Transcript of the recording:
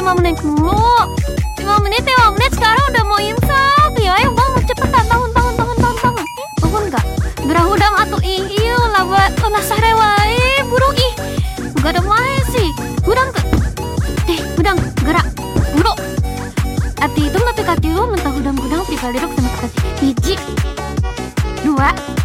5 menit dulu. 5 menit sekarang udah mau imsak. Ya ayo bangun cepetan, bangun. Bangun gak? Gerah hudang atuh iya lah buat tolah sare wae burung ih. Gak ada main sih. Hudang ke. Hudang gerak. Buru. Ati itu mah pikati lu mentah hudang-hudang tinggal duduk sama kata 1 2